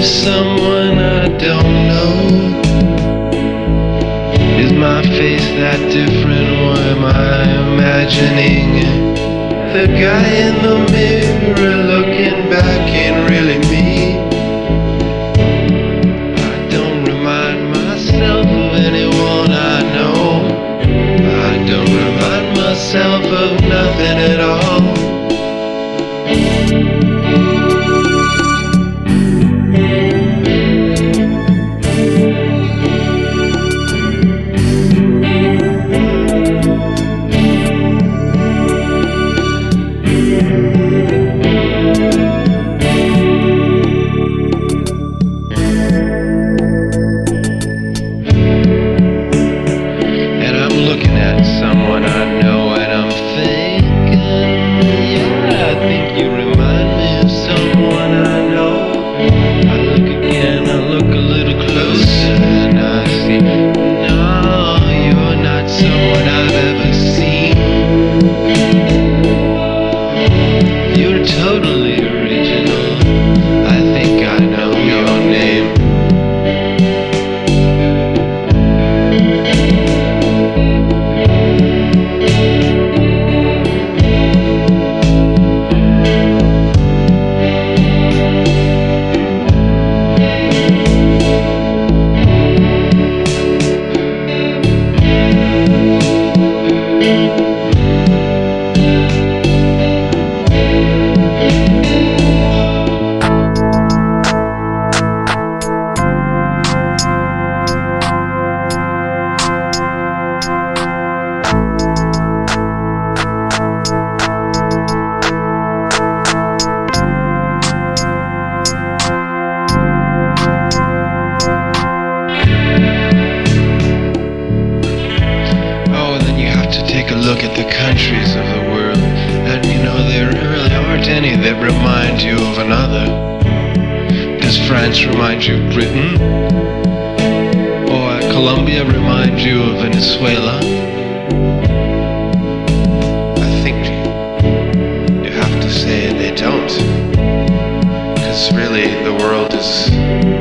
someone I don't know? Is my face that different, or am I imagining the guy in the mirror looking back ain't really me? I don't remind myself of anyone I know. I don't remind myself of nothing at all. Looking at someone I know and I'm thinking, yeah, I think you remind me of someone I know. I look again, I look a little closer and I see, no, you're not someone I've ever seen. You're totally original. I think I know your name. Take a look at the countries of the world, and you know there really aren't any that remind you of another. Does France remind you of Britain? Or Colombia remind you of Venezuela? I think you have to say they don't, because really the world is